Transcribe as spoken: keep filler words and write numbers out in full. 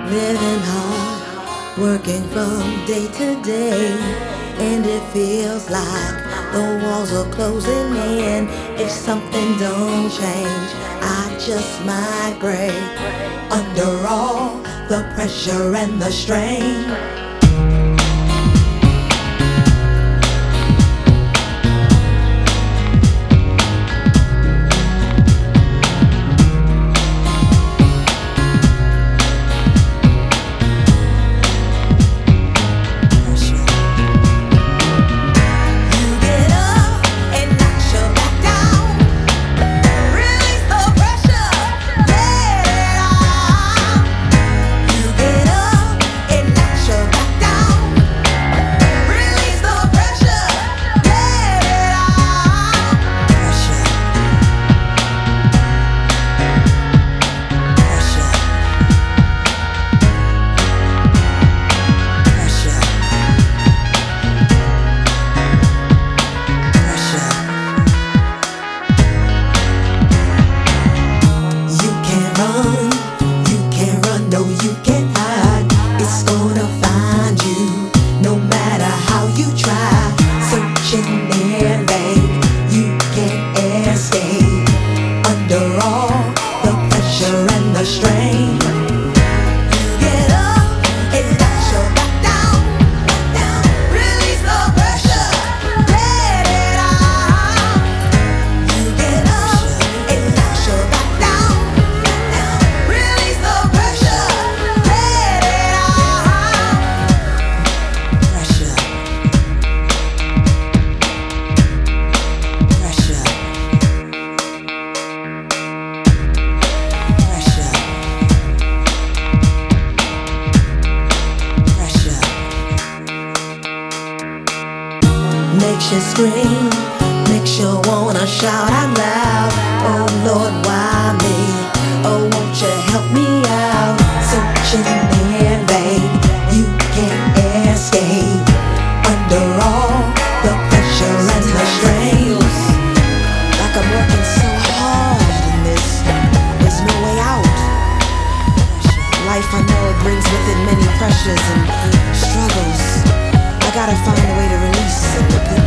Living hard, working from day to day, and it feels like the walls are closing in. If something don't change, I just might break under all the pressure and the strain. No, you can't hide. It's gonna find you, no matter how you try. Searching in vain, you can't escape under all the pressure and the strain. You get up and let your back down, down. Release the pressure, let it out. You get up and let your back down, down. Release the pressure. Makes you scream, makes you wanna shout out loud. Oh Lord, why me? Oh, won't you help me out? Searching in vain, you can't escape under all the pressure and the strain. Like I'm working so hard in this, there's no way out. Life, I know it brings with it many pressures and struggles. I gotta find a way to release it.